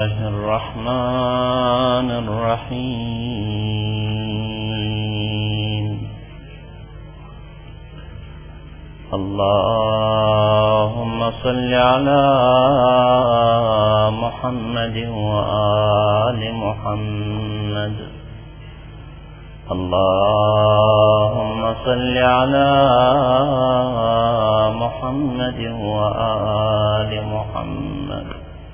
الرحمن الرحيم. اللهم صل على محمد وآل محمد. اللهم صل على محمد وآل محمد.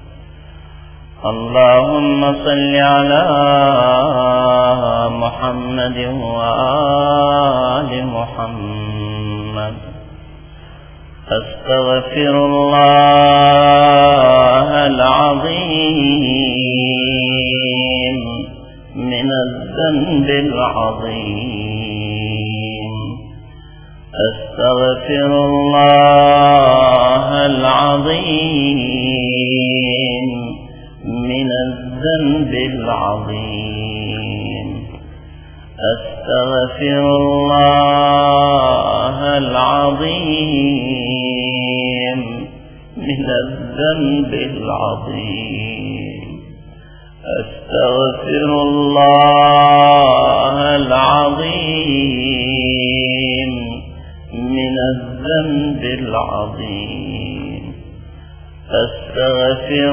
اللهم صل على محمد وآل محمد. أستغفر الله العظيم من الذنب العظيم. أستغفر الله العظيم من الذنب العظيم. أستغفر الله العظيم من الذنب العظيم. أستغفر الله العظيم من الذنب العظيم. أستغفر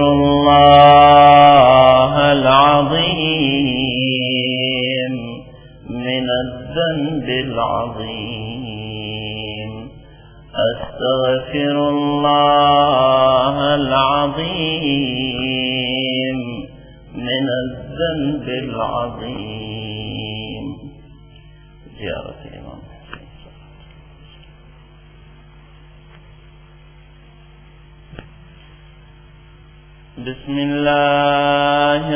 الله العظيم من الذنب العظيم. أستغفر الله العظيم من الذنب العظيم. زيارة الإمام بسم الله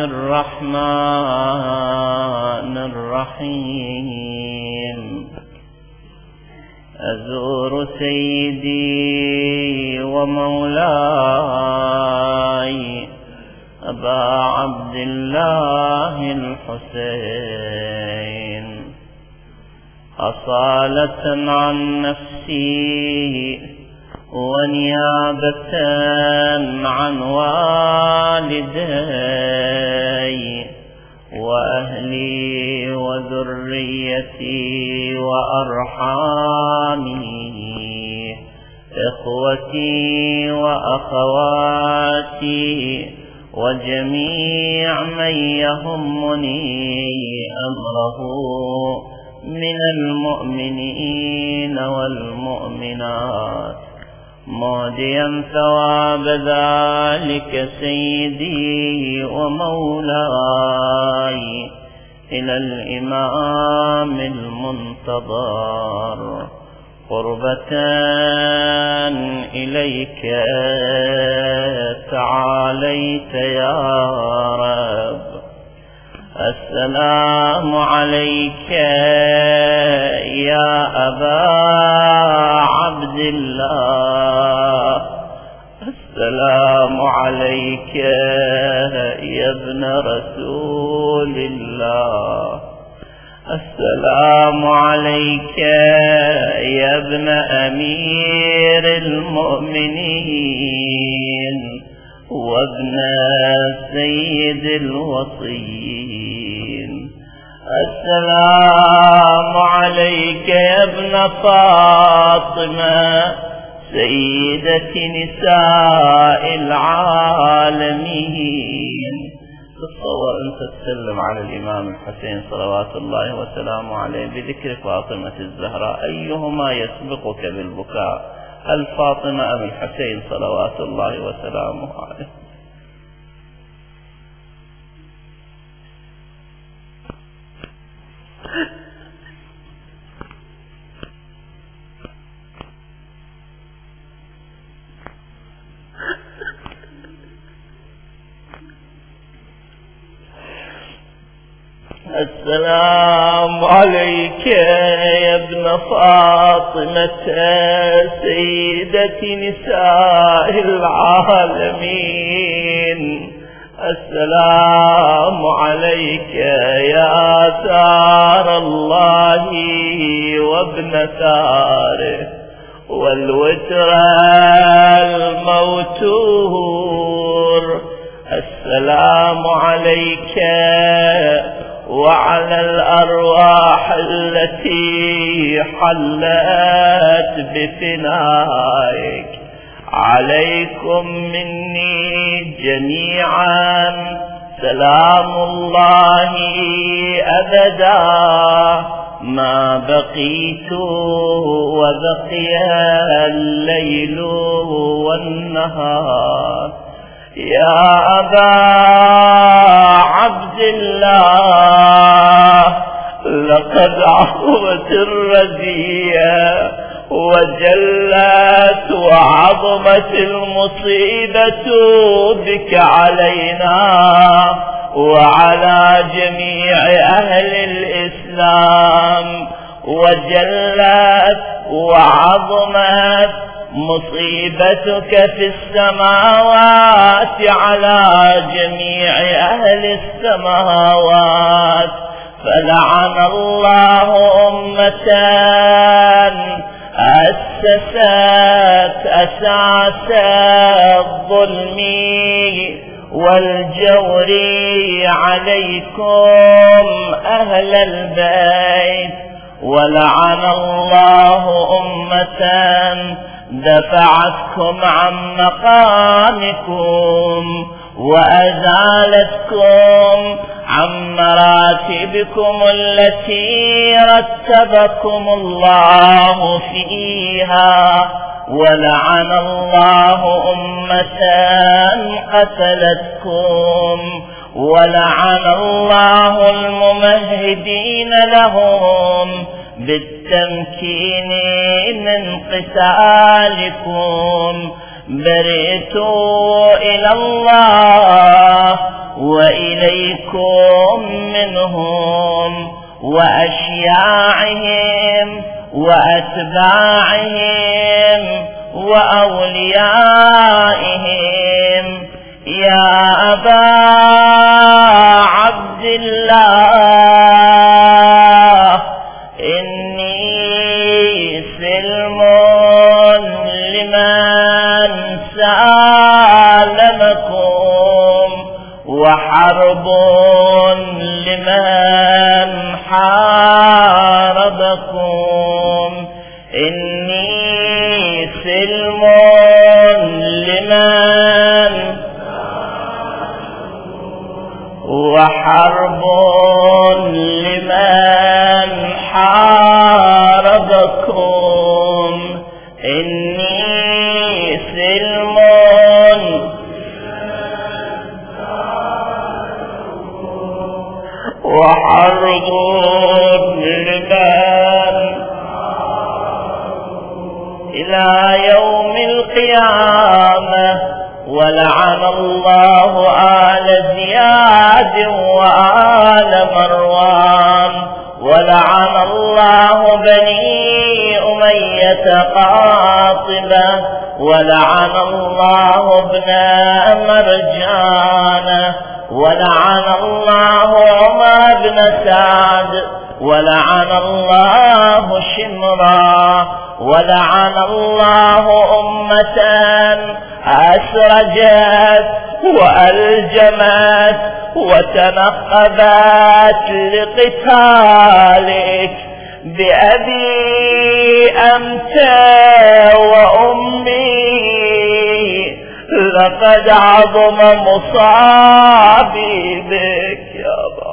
الرحمن الرحيم. أزور سيدي ومولاي أبا عبد الله الحسين أصالة عن نفسي ونيابة عن والدي وأهلي وذريتي وأرحامي، إخوتي وأخواتي وجميع من يهمني أمره من المؤمنين والمؤمنات، موديا ثواب ذلك سيدي ومولاي إلى الإمام المنتظر قربة إليك تعاليت يا رب. السلام عليك يا أبا عبد الله. السلام عليك يا ابن رسول الله. السلام عليك يا ابن أمير المؤمنين وابن سيد الوصيين. السلام عليك يا ابن فاطمة سيدة نساء العالمين. تصور أنت تسلم على الإمام الحسين صلوات الله وسلامه عليه بذكر فاطمة الزهراء، أيهما يسبقك بالبكاء، هل فاطمة أم الحسين صلوات الله وسلامه عليه؟ السلام عليك يا ابن فاطمة سيدة نساء العالمين. السلام عليك يا ثار الله وابن ثاره والوتر الموتور. السلام عليك وعلى الأرواح التي حلت بفنائك. عليكم مني جميعا سلام الله أبدا ما بقيت وبقي الليل والنهار. يا أبا عبد الله لقد عظمت الرزية وجلت وعظمت المصيبة بك علينا وعلى جميع أهل الإسلام، وجلت وعظمت مصيبتك في السماوات على جميع أهل السماوات. فلعن الله أمة أسست أساس الظلم والجور عليكم أهل البيت، ولعن الله أمة دفعتكم عن مقامكم وأزالتكم عن مراتبكم التي رتبكم الله فيها، ولعن الله أمة قتلتكم، ولعن الله الممهدين لهم بالتمكين من قتالكم. برئت إلى الله وإليكم منهم وأشياعهم وأتباعهم وأوليائهم. يا أبا عبد الله إني سلم لمن سالمكم وحرب لمن حاربكم. إني سلم لمن وحرب لمن حاربكم. إني سلم وحرب لمن إلى يوم القيامة. ولعن الله آل زياد وآل مروان، ولعن الله بني أمية قاطبة، ولعن الله ابن مرجان، ولعن الله عمر بن سعد، ولعن الله شمرا، ولعن الله أمة أسرجت وألجمت وتنقبت لقتالك بأبي أنت وأمي. لقد عظم مصابي بك يا بابا.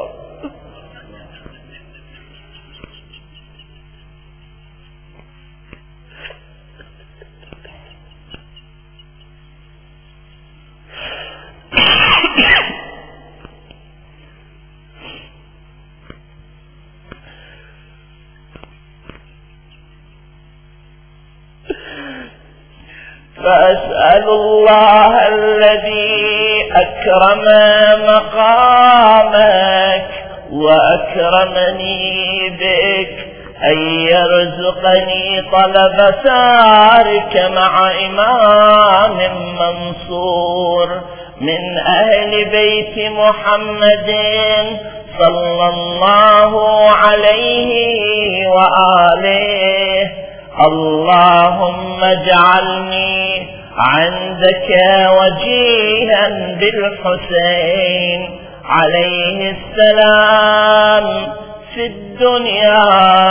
فأسأل الله الذي أكرم مقامك وأكرمني بك أن يرزقني طلب ثارك مع إمام منصور من أهل بيت محمد صلى الله عليه وآله. اللهم اجعلني عندك وجيها بالحسين عليه السلام في الدنيا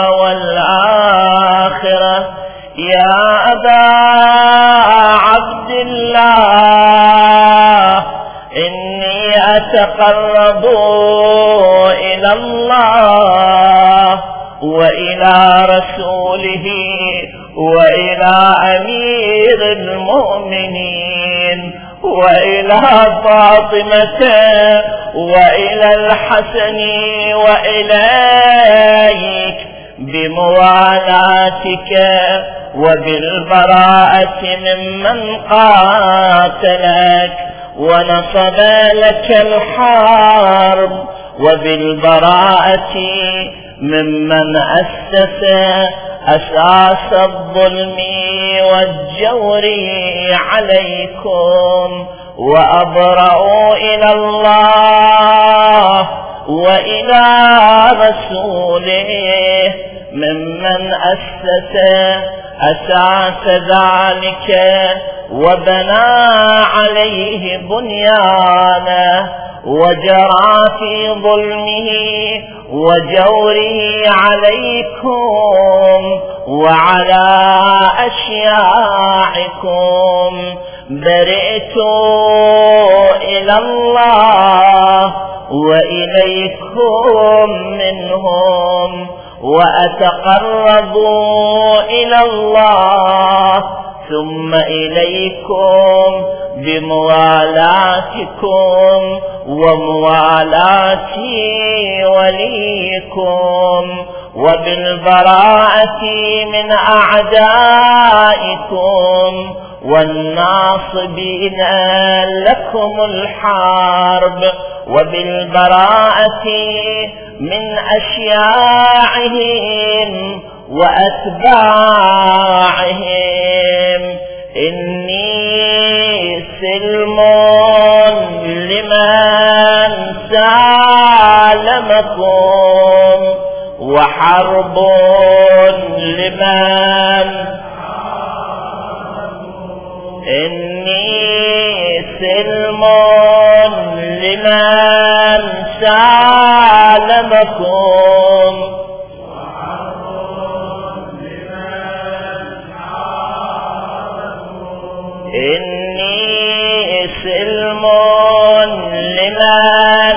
والآخرة. يا أبا عبد الله إني أتقرب إلى الله وإلى رسوله وإلى أمير المؤمنين وإلى فاطمة وإلى الحسن وإليك بموالاتك وبالبراءة ممن قاتلك ونصب لك الحرب وبالبراءة ممن أسس أساس الظلم والجور عليكم، وأبرأ إلى الله وإلى رسوله ممن أسس أساس ذلك وبنى عليه بنيانه وجرى في ظلمه وجوره عليكم وعلى أشياعكم. برئت إلى الله وإليكم منهم، وأتقرب إلى الله ثم إليكم بموالاتكم وموالاة وليكم وبالبراءة من أعدائكم والناصبين لكم الحرب وبالبراءة من أشياعهم وأتباعهم. إني سلم لمن سالمكم وحرب لمن إني سلم لمن سالمكم إني سلم لمن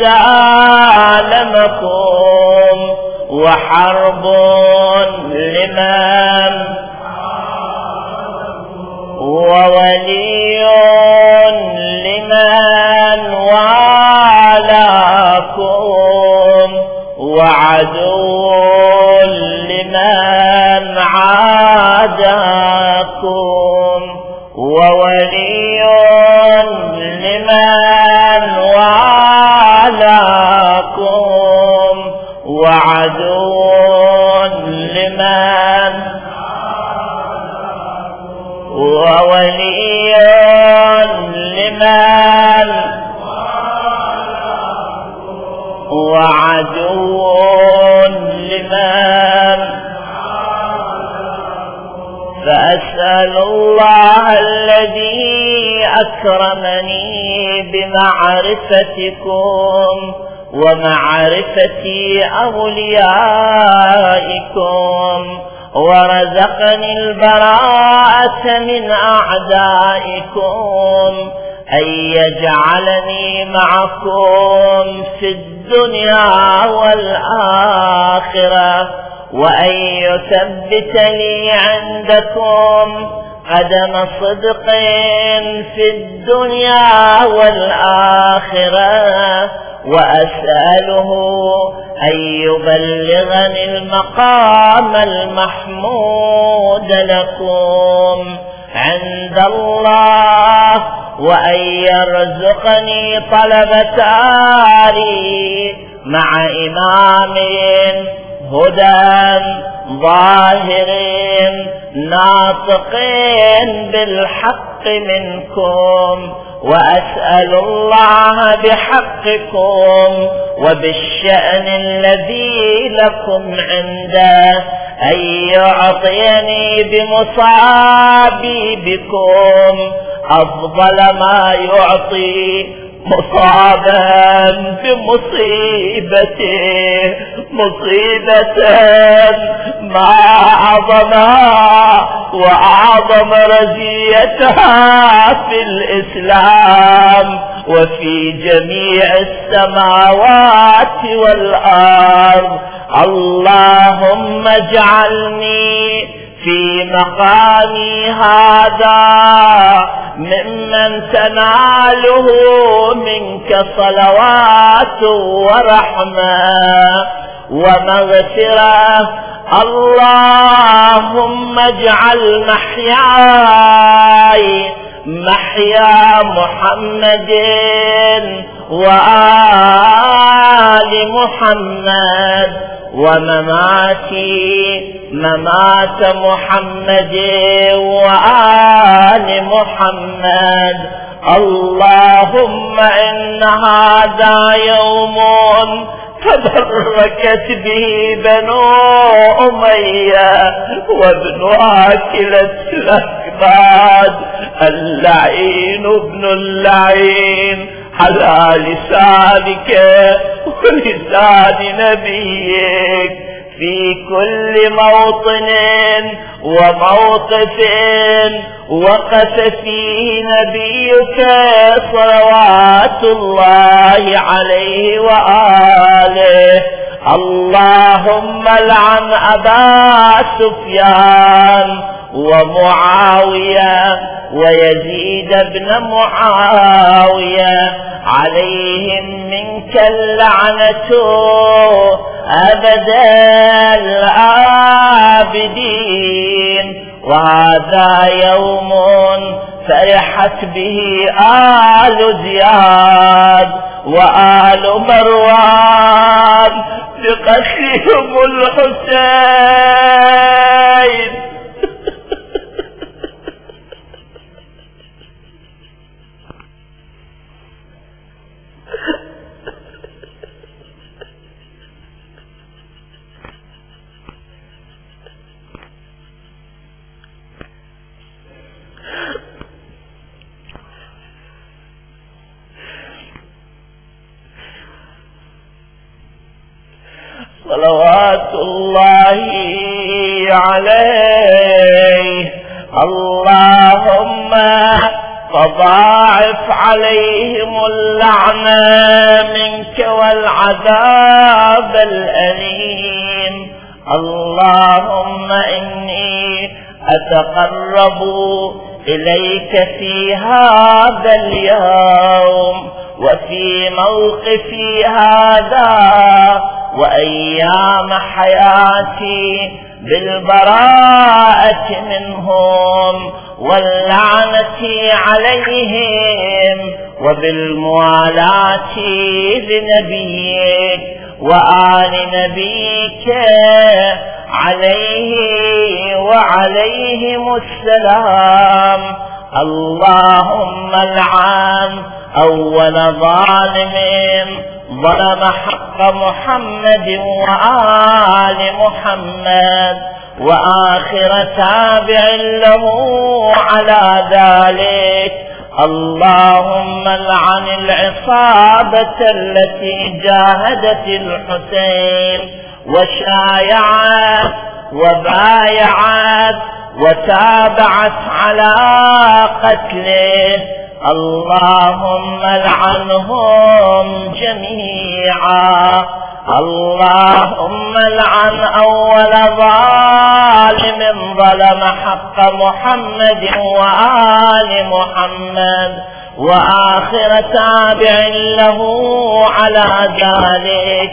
سالمكم وحرب لمن وولي لمن والاكم وعدو لمن عاداكم وولي لمن والاكم وعدو لمن وولي لمن وعدو لمن. فأسأل الله الذي أكرمني بمعرفتكم ومعرفة أوليائكم ورزقني البراءة من أعدائكم أن يجعلني معكم في الدنيا والآخرة، وأن يثبت لي عندكم قدم صدق في الدنيا والآخرة، وأسأله أن يبلغني المقام المحمود لكم عند الله، وأن يرزقني طلبة آلي مع إمام هدى ظاهر ناطق بالحق منكم. وأسأل الله بحقكم وبالشأن الذي لكم عنده أن يعطيني بمصابي بكم أفضل ما يعطي مصابا بمصيبته، مصيبة ما أعظمها وأعظم رزيتها في الإسلام وفي جميع السماوات والأرض. اللهم اجعلني في مقامي هذا ممن تناله منك صلوات ورحمة ومغفرة. اللهم اجعل محياي محيا محمد وآل محمد ومماتي ممات محمد وآل محمد. اللهم إن هذا يوم تبركت به بنو أمية وابن آكلة الأكباد اللعين ابن اللعين على لسانك ولسان نبيك في كل موطن وموقف وقف فيه نبيك صلوات الله عليه وآله. اللهم لعن أبا سفيان ومعاوية ويزيد بن معاوية عليهم منك اللعنة أبد الآبدين. وهذا يوم فرحت به آل زياد وآل مروان بقتلهم الحسين. صلوات الله عليه. اللهم فضاعف عليهم اللعنة منك والعذاب الأليم. اللهم إني أتقرب إليك في هذا اليوم وفي موقفي هذا وأيام حياتي بالبراءة منهم واللعنة عليهم وبالموالاة لنبيك وآل نبيك عليه وعليهم السلام. اللهم لعن أول ظالم ظلم حق محمد وآل محمد وآخر تابع له على ذلك. اللهم لعن العصابة التي جاهدت الحسين وشايعت وبايعت وتابعت على قتله. اللهم لعنهم جميعا. اللهم لعن أول ظالم ظلم حق محمد وآل محمد وآخر تابع له على ذلك.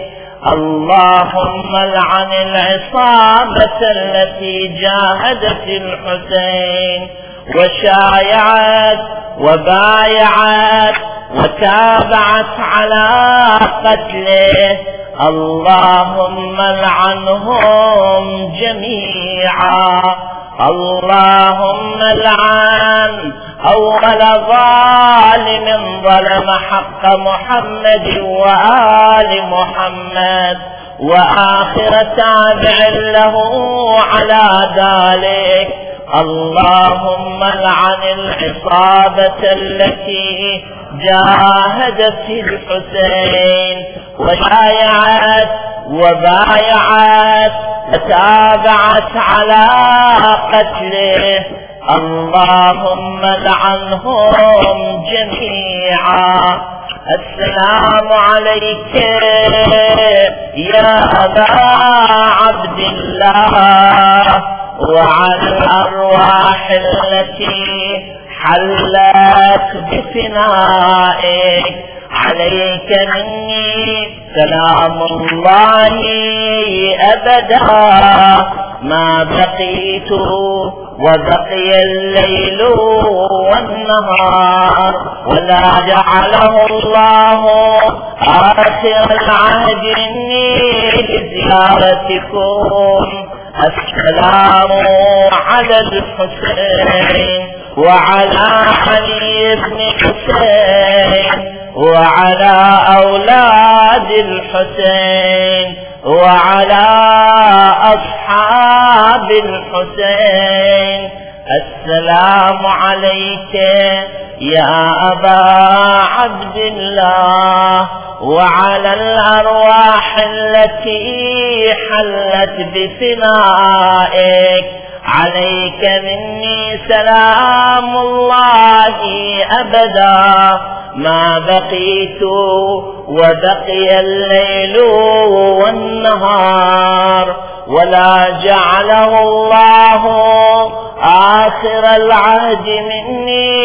اللهم لعن العصابة التي جاهدت الحسين وشايعت وبايعت وتابعت على قتله. اللهم لعنهم جميعا. اللهم لعن أول ظالم ظلم حق محمد وآل محمد وآخر تابع له على ذلك. اللهم لعن العصابة التي جاهدت الحسين وبايعت وتابعت على قتله. اللهم لعنهم جميعا. السلام عليك يا أبا عبد الله وعلى الأرواح التي حلت بفنائك. عليك مني سلام الله أبدا ما بقيت وبقي الليل والنهار، ولا جعله الله آخر العهد مني لزيارتكم. السلام على الحسين وعلى علي بن حسين وعلى أولاد الحسين وعلى أصحاب الحسين. السلام عليك يا أبا عبد الله وعلى الأرواح التي حلت بفنائك. عليك مني سلام الله أبدا ما بقيت وبقي الليل والنهار، ولا جعله الله آخر العهد مني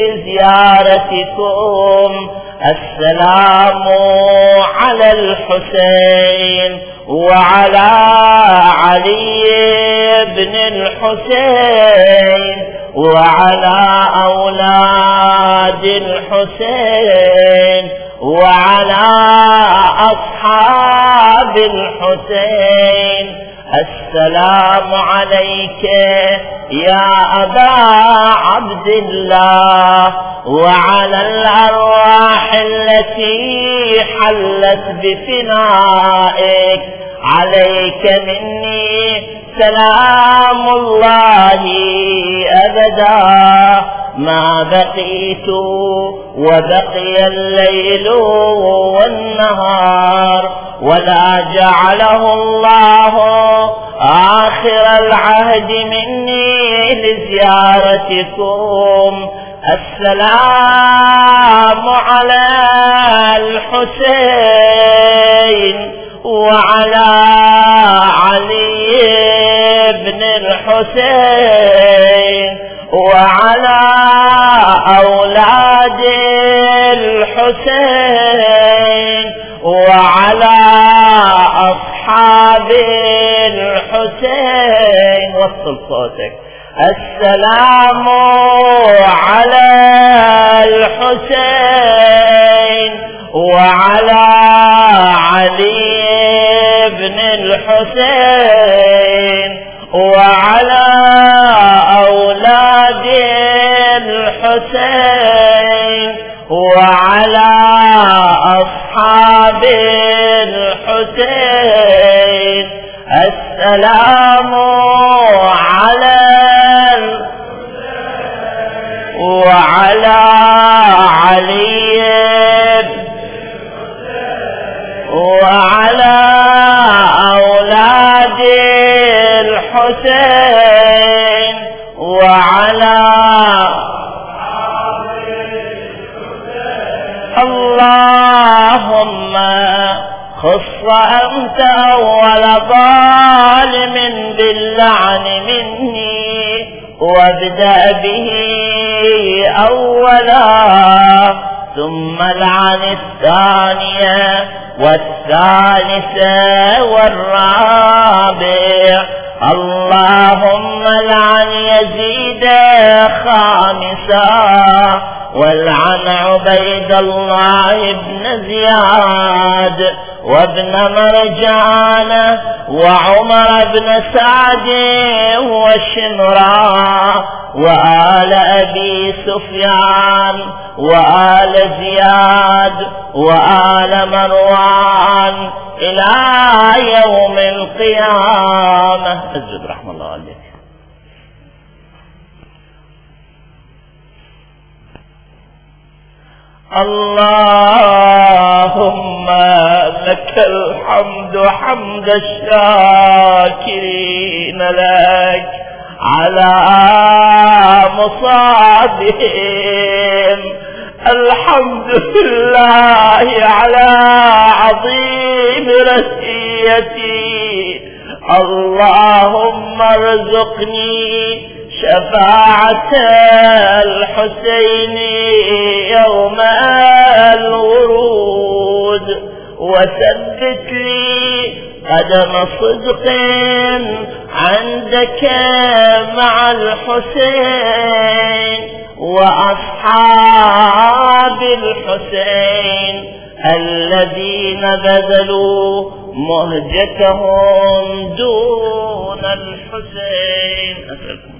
لزيارتكم. السلام على الحسين وعلى علي بن الحسين وعلى أولاد الحسين وعلى أصحاب الحسين. السلام عليك يا أبا عبد الله وعلى الأرواح التي حلت بفنائك. عليك مني سلام الله أبدا ما بقيت وبقي الليل والنهار، ولا جعله الله آخر العهد مني لزيارتكم. السلام على الحسين وعلى علي بن الحسين وعلى أولاد الحسين وعلى أصحاب الحسين. وصل صوتك. السلام على الحسين وعلى علي بن الحسين وعلى أولاد الحسين وعلى أصحاب الحسين. السلام على وعلى علي وعلى أولاد الحسين وعلى اللهم خص أنت أول ظالم باللعن مني وابدأ به أولا ثم لعن الثانية والثالثة والرابع. اللهم لعن يزيد خامسا والعن عبيد الله بن زياد وابن مرجان وعمر بن سعد وشمران وآل أبي سفيان وآل زياد وآل مروان إلى يوم القيامة. اسجد رحمة الله عليك. اللهم لك الحمد حمد الشاكرين لك على مصابهم، الحمد لله على عظيم رسيتي. اللهم ارزقني شفاعة الحسين يوم الورود، وثبت لي قدم صدق عندك مع الحسين وأصحاب الحسين الذين بذلوا مهجتهم دون الحسين.